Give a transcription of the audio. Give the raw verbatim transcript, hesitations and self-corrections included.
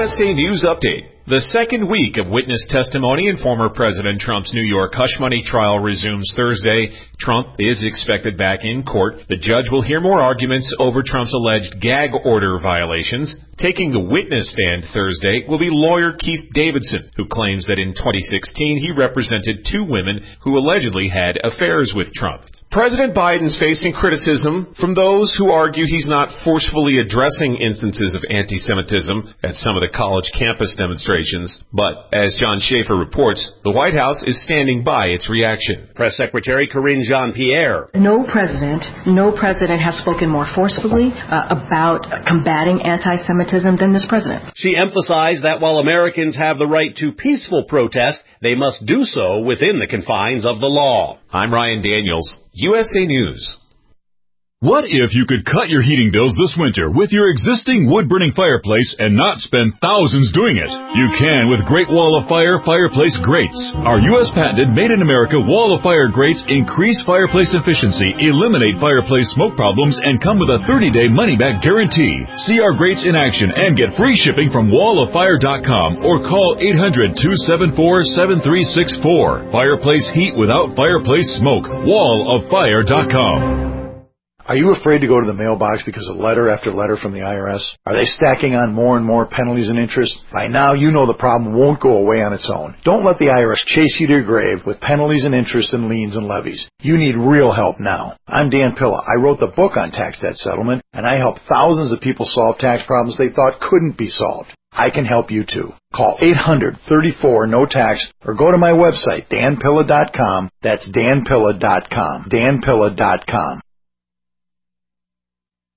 S A News Update. The second week of witness testimony in former President Trump's New York hush money trial resumes Thursday. Trump is expected back in court. The judge will hear more arguments over Trump's alleged gag order violations. Taking the witness stand Thursday will be lawyer Keith Davidson, who claims that in twenty sixteen he represented two women who allegedly had affairs with Trump. President Biden's facing criticism from those who argue he's not forcefully addressing instances of anti-Semitism at some of the college campus demonstrations. But, as John Schaefer reports, the White House is standing by its reaction. Press Secretary Karine Jean-Pierre. No president, no president has spoken more forcefully uh, about combating anti-Semitism than this president. She emphasized that while Americans have the right to peaceful protest, they must do so within the confines of the law. I'm Ryan Daniels, U S A News. What if you could cut your heating bills this winter with your existing wood-burning fireplace and not spend thousands doing it? You can with Great Wall of Fire fireplace grates. Our U S patented made-in-America Wall of Fire grates increase fireplace efficiency, eliminate fireplace smoke problems, and come with a thirty-day money-back guarantee. See our grates in action and get free shipping from wall of fire dot com or call eight hundred, two seven four, seven three six four. Fireplace heat without fireplace smoke. wall of fire dot com. Are you afraid to go to the mailbox because of letter after letter from the I R S? Are they stacking on more and more penalties and interest? By now, you know the problem won't go away on its own. Don't let the I R S chase you to your grave with penalties and interest and liens and levies. You need real help now. I'm Dan Pilla. I wrote the book on tax debt settlement, and I help thousands of people solve tax problems they thought couldn't be solved. I can help you too. Call eight hundred, thirty-four, no tax or go to my website, dan pilla dot com. That's dan pilla dot com. dan pilla dot com.